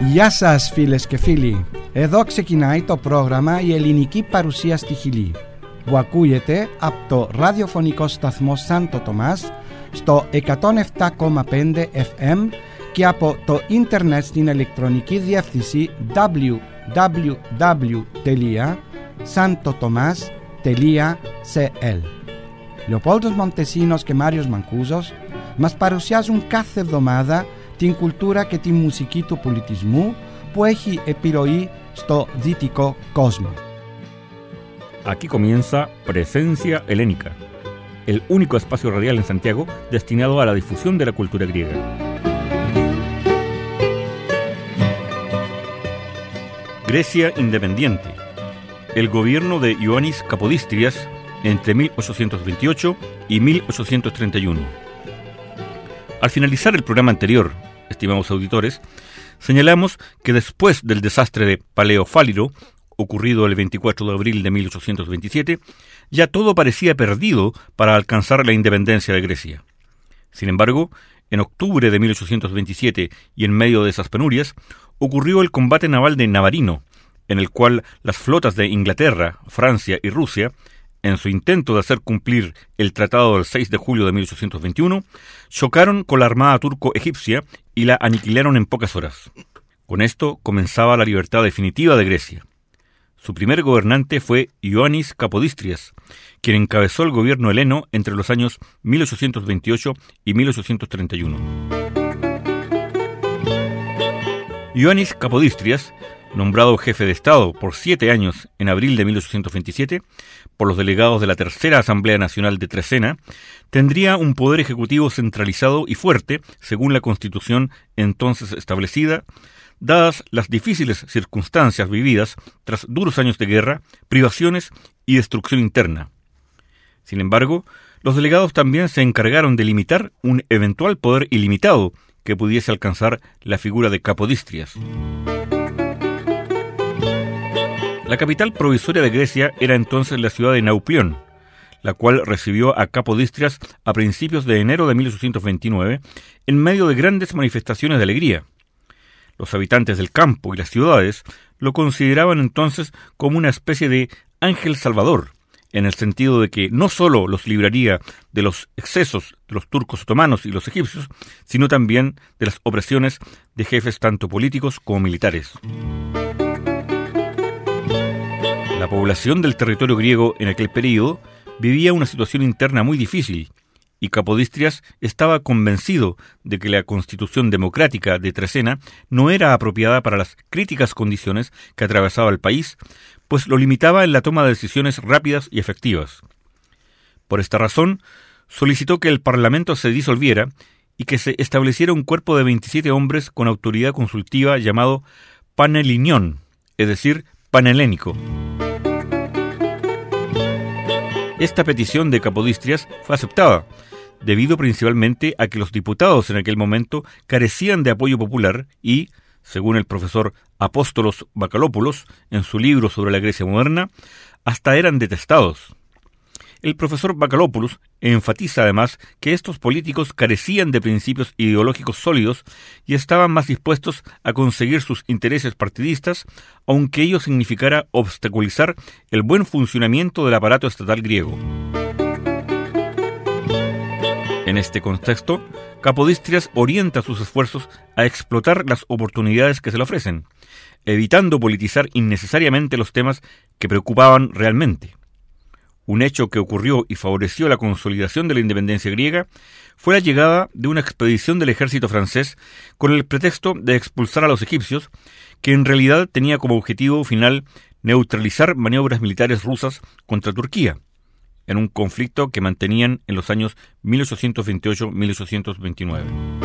Γεια σας φίλες και φίλοι. Εδώ ξεκινάει το πρόγραμμα «Η ελληνική παρουσία στη Χιλή» που ακούγεται από το ραδιοφωνικό σταθμό Σάντο Τομάς στο 107,5 FM και από το ίντερνετ στην ηλεκτρονική διεύθυνση www.santotomas.cl. Λεοπόλδος Μοντεσίνος και Μάριος Μανκούζος μας παρουσιάζουν κάθε εβδομάδα την κουλτούρα και τη μουσική του πολιτισμού που έχει επιρροή στο δυτικό κόσμο. Aquí comienza Presencia Helénica, el único espacio radial en Santiago destinado a la difusión de la cultura griega. Grecia independiente. El gobierno de Ioannis Kapodistrias entre 1828 y 1831. Al finalizar el programa anterior, estimados auditores, señalamos que después del desastre de Paleofáliro, ocurrido el 24 de abril de 1827, ya todo parecía perdido para alcanzar la independencia de Grecia. Sin embargo, en octubre de 1827 y en medio de esas penurias, ocurrió el combate naval de Navarino, en el cual las flotas de Inglaterra, Francia y Rusia, en su intento de hacer cumplir el tratado del 6 de julio de 1821, chocaron con la armada turco-egipcia y la aniquilaron en pocas horas. Con esto comenzaba la libertad definitiva de Grecia. Su primer gobernante fue Ioannis Kapodistrias, quien encabezó el gobierno heleno entre los años 1828 y 1831. Ioannis Kapodistrias, nombrado jefe de Estado por 7 años en abril de 1827 por los delegados de la Tercera Asamblea Nacional de Trecena, tendría un poder ejecutivo centralizado y fuerte según la Constitución entonces establecida, dadas las difíciles circunstancias vividas tras duros años de guerra, privaciones y destrucción interna. Sin embargo, los delegados también se encargaron de limitar un eventual poder ilimitado que pudiese alcanzar la figura de Kapodistrias. La capital provisoria de Grecia era entonces la ciudad de Nauplión, la cual recibió a Kapodistrias a principios de enero de 1829 en medio de grandes manifestaciones de alegría. Los habitantes del campo y las ciudades lo consideraban entonces como una especie de ángel salvador, en el sentido de que no solo los libraría de los excesos de los turcos otomanos y los egipcios, sino también de las opresiones de jefes tanto políticos como militares. La población del territorio griego en aquel período vivía una situación interna muy difícil, y Kapodistrias estaba convencido de que la constitución democrática de Trecena no era apropiada para las críticas condiciones que atravesaba el país, pues lo limitaba en la toma de decisiones rápidas y efectivas. Por esta razón, solicitó que el Parlamento se disolviera y que se estableciera un cuerpo de 27 hombres con autoridad consultiva llamado Panhelinión, es decir, panhelénico. Esta petición de Kapodistrias fue aceptada, debido principalmente a que los diputados en aquel momento carecían de apoyo popular y, según el profesor Apóstolos Bakalopoulos en su libro sobre la Grecia moderna, hasta eran detestados. El profesor Bakalopoulos enfatiza además que estos políticos carecían de principios ideológicos sólidos y estaban más dispuestos a conseguir sus intereses partidistas, aunque ello significara obstaculizar el buen funcionamiento del aparato estatal griego. En este contexto, Kapodistrias orienta sus esfuerzos a explotar las oportunidades que se le ofrecen, evitando politizar innecesariamente los temas que preocupaban realmente. Un hecho que ocurrió y favoreció la consolidación de la independencia griega fue la llegada de una expedición del ejército francés con el pretexto de expulsar a los egipcios, que en realidad tenía como objetivo final neutralizar maniobras militares rusas contra Turquía, en un conflicto que mantenían en los años 1828-1829.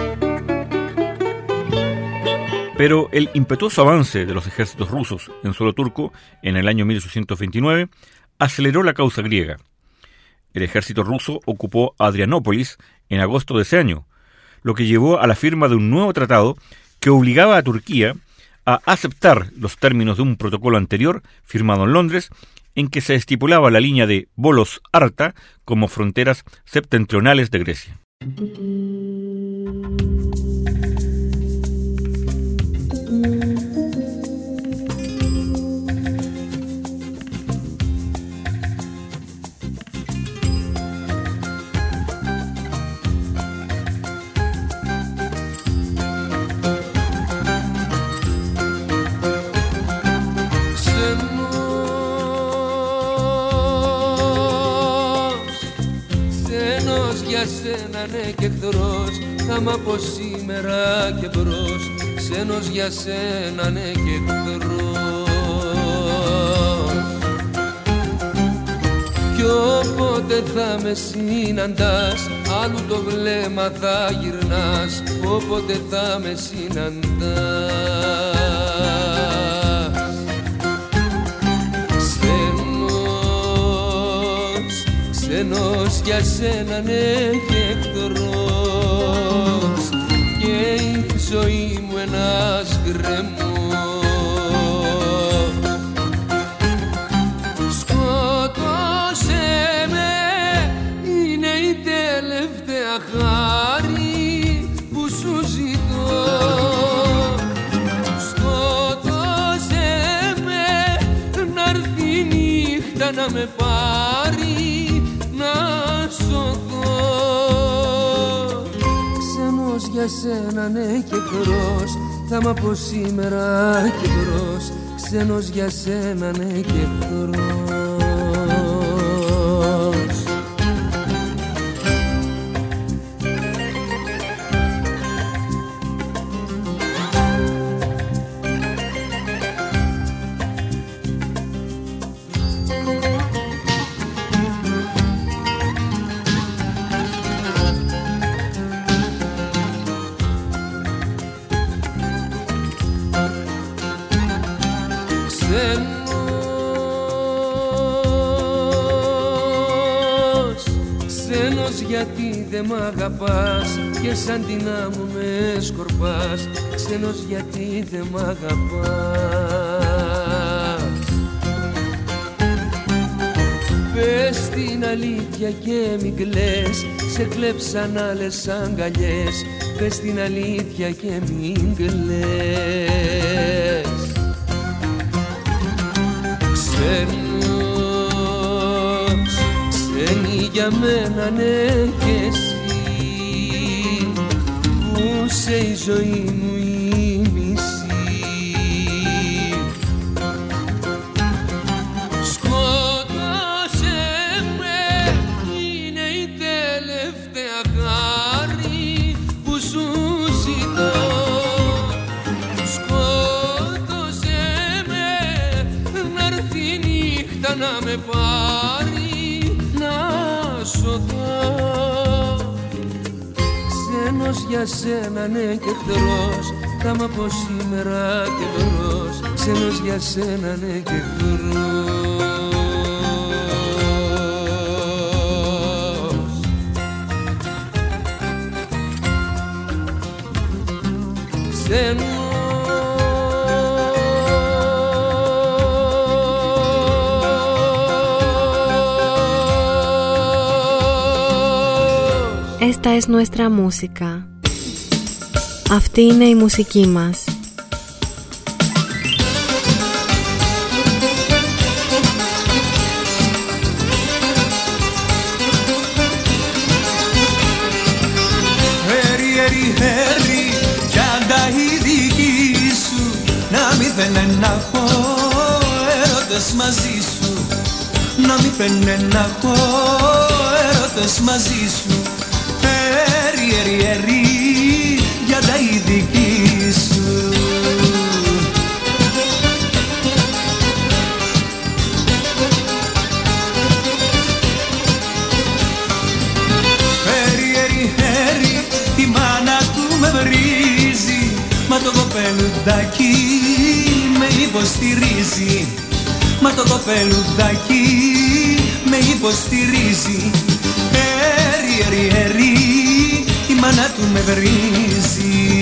Pero el impetuoso avance de los ejércitos rusos en suelo turco en el año 1829 aceleró la causa griega. El ejército ruso ocupó Adrianópolis en agosto de ese año, lo que llevó a la firma de un nuevo tratado que obligaba a Turquía a aceptar los términos de un protocolo anterior firmado en Londres, en que se estipulaba la línea de Volos-Arta como fronteras septentrionales de Grecia. Ξένος για σένα ναι και εχθρός, θα μ' από σήμερα και μπρος. Ξένος για σένα ναι και εχθρός. Κι όποτε θα με συναντάς, άλλου το βλέμμα θα γυρνάς. Όποτε θα με συναντάς. Ξένος για σένα ναι και εχθρός, και η ζωή μου ένας γκρεμός. Σκότωσέ με, είναι η τελευταία χάρη που σου ζητώ. Σκότωσέ με, να'ρθεί η νύχτα να με πάρει, να σωθώ. Ξένος για σένα ναι και εχθρός, θα μ' από σήμερα και μπρος. Ξένος για σένα ναι και εχθρός. Γιατί δε μ' αγαπάς και σαν την άμμο με σκορπάς. Ξένος γιατί δε μ' αγαπάς. Πες την αλήθεια και μην κλαις, σε κλέψαν άλλες αγκαλιές. Πες την αλήθεια και μην κλαις. Ξένη για μένα ναι και εσύ, που σε η ζωή μου η μισή. Σκότωσέ με, είναι η τελευταία χάρη που σου ζητώ. Σκότωσέ με, να'ρθεί η νύχτα να με πάρει, να σωθώ. Ξένος για σένα ναι και εχθρός, θα μ' από σήμερα και μπρος. Ξένος για σένα ναι και εχθρός. Ξένος. Esta es nuestra música. Αυτή είναι η μουσική μας. Χέρι, κι άντα η δική σου, να μη θέλε να έχω έρωτες μαζί σου. Να μη θέλε να έχω έρωτες μαζί σου. Έρι, για τα η δική σου. Έρι, η μάνα του με βρίζει, μα το κοπελουδάκι με υποστηρίζει. Μα το κοπελουδάκι με υποστηρίζει. Έρι, η μάνα του με βρίζει.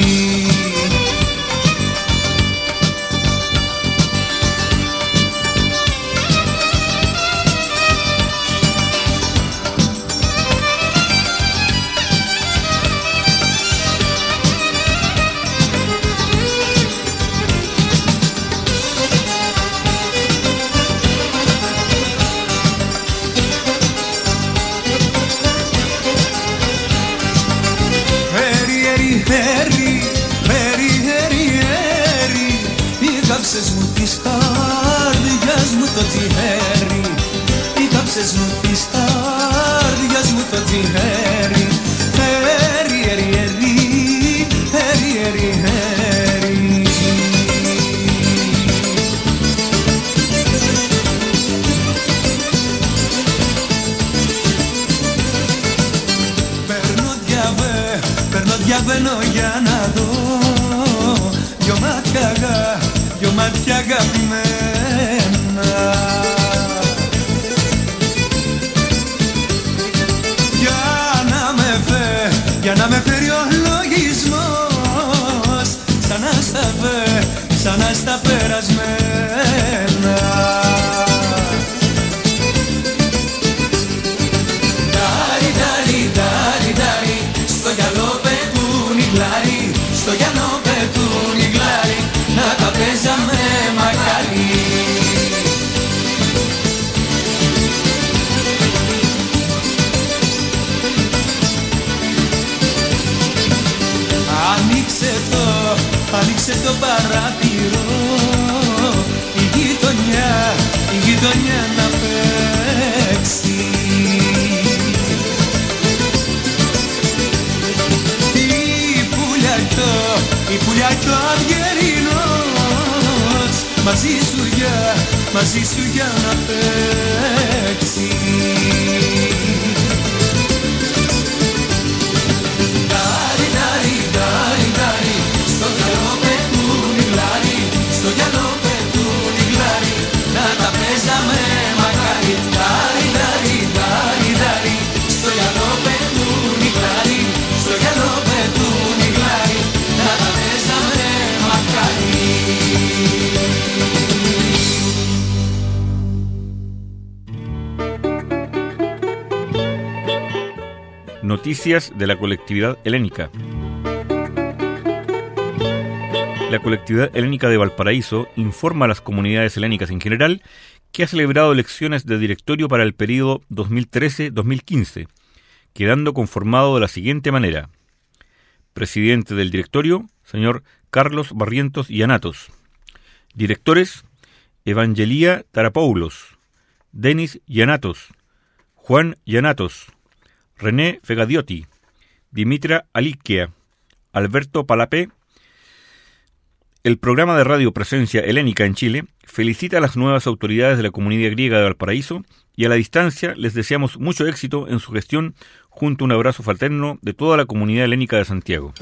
Κάψες μου της καρδιάς μου το τσιχέρι, οι κάψες μου της καρδιάς μου το τσιχέρι. μοιάζει χέρι, χέρι, χέρι, χέρι, χέρι, χέρι. Παίρνω διαβαίνω για να δω δυο μάτια αγαπημένα. Για να με φέρει ο λογισμός σαν να στα περασμένα. Ντάρι, ντάρι, ντάρι, ντάρι, στο γυαλό πετούν οι γλάρι, στο γυαλό πετούν οι γλάρι, να τα παίζαμε μακάρι. Άνοιξε το παράθυρο, η γειτονιά να παίξει. Η πουλιά κι ο αυγερινός μαζί σου για να παίξει. Ντάρι, ντάρι, ντάρι, ντάρι, στο γυαλό πετούν οι γλάρι, στο γυαλό πετούν οι γλάρι, να τα παίζαμε μακάρι. Ντάρι, ντάρι, ντάρι, ντάρι, στο γυαλό πετούν οι γλάρι, στο γυαλό πετούν οι γλάρι, να τα παίζαμε μακάρι. Noticias de la colectividad helénica. La colectividad helénica de Valparaíso informa a las comunidades helénicas en general que ha celebrado elecciones de directorio para el periodo 2013-2015, quedando conformado de la siguiente manera. Presidente del directorio, señor Carlos Barrientos Llanatos. Directores, Evangelía Tarapoulos, Denis Llanatos, Juan Llanatos, René Fegadiotti, Dimitra Aliquia, Alberto Palapé. El programa de radio Presencia Helénica en Chile felicita a las nuevas autoridades de la comunidad griega de Valparaíso y a la distancia les deseamos mucho éxito en su gestión junto a un abrazo fraterno de toda la comunidad helénica de Santiago.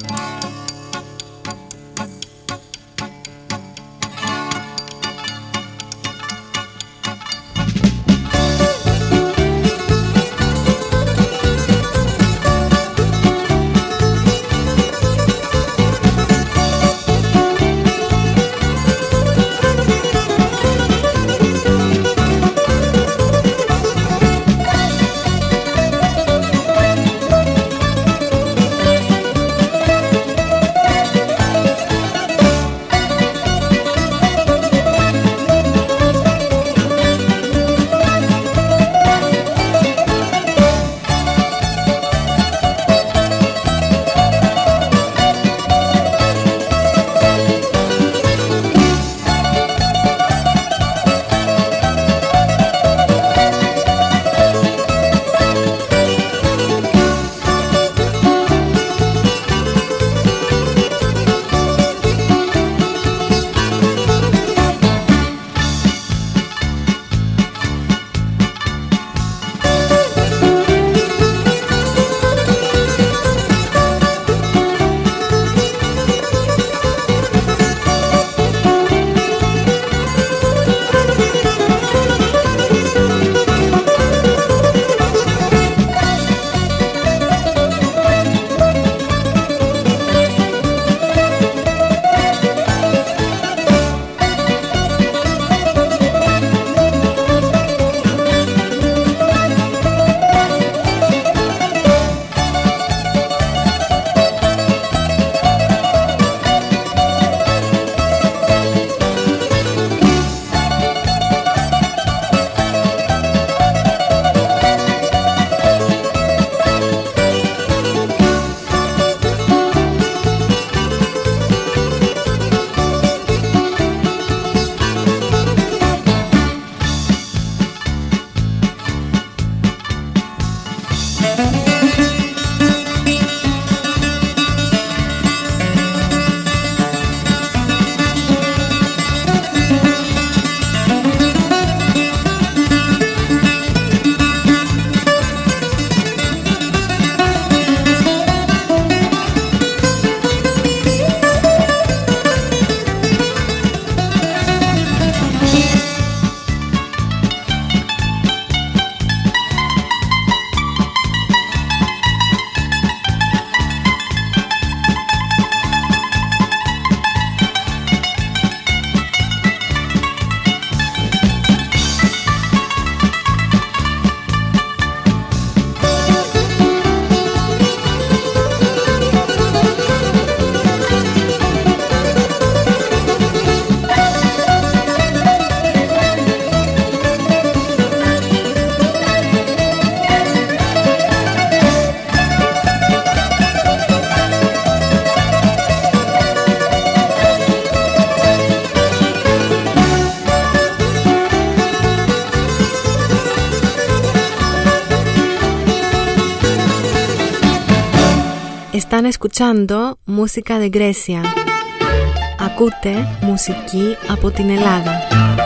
Están escuchando música de Grecia. Ακούτε μουσική από την Ελλάδα.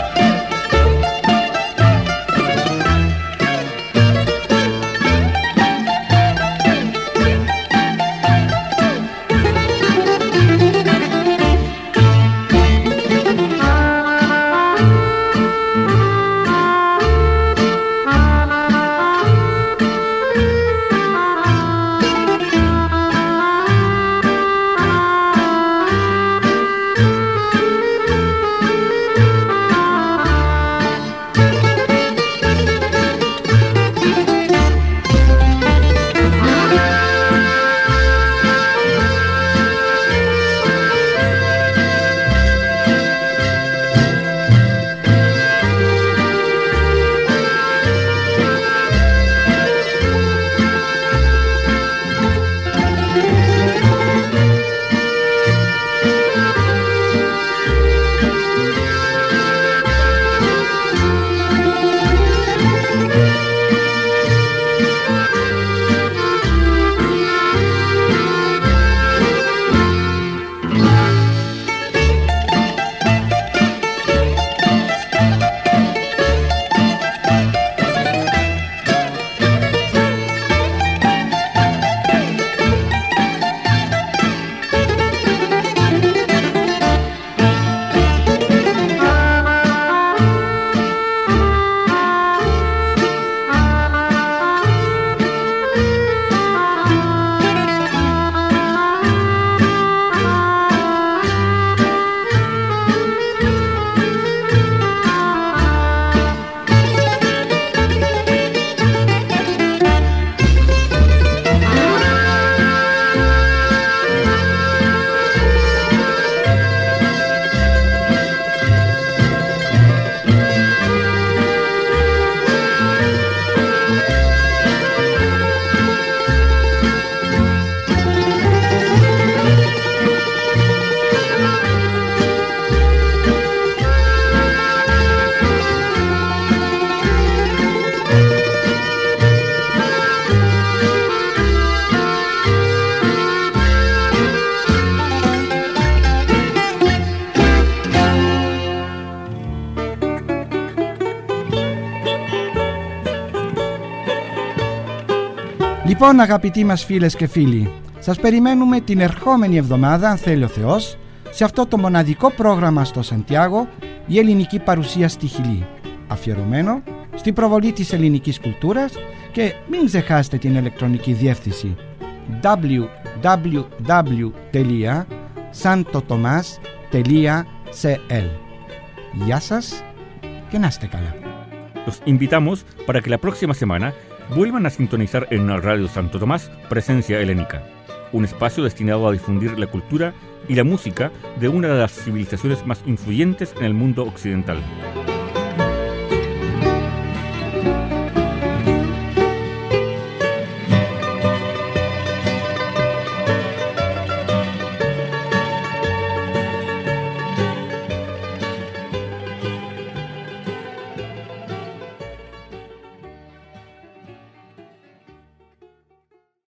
Λοιπόν, αγαπητοί μας φίλες και φίλοι, σας περιμένουμε την ερχόμενη εβδομάδα, αν θέλει ο Θεός, σε αυτό το μοναδικό πρόγραμμα στο Σαντιάγο, η ελληνική παρουσία στη Χιλή, αφιερωμένο στην προβολή της ελληνικής κουλτούρας, και μην ξεχάσετε την ηλεκτρονική διεύθυνση www.santotomas.cl. Γεια σας και να είστε καλά. Los invitamos para que la próxima semana vuelvan a sintonizar en Radio Santo Tomás Presencia Helénica, un espacio destinado a difundir la cultura y la música de una de las civilizaciones más influyentes en el mundo occidental.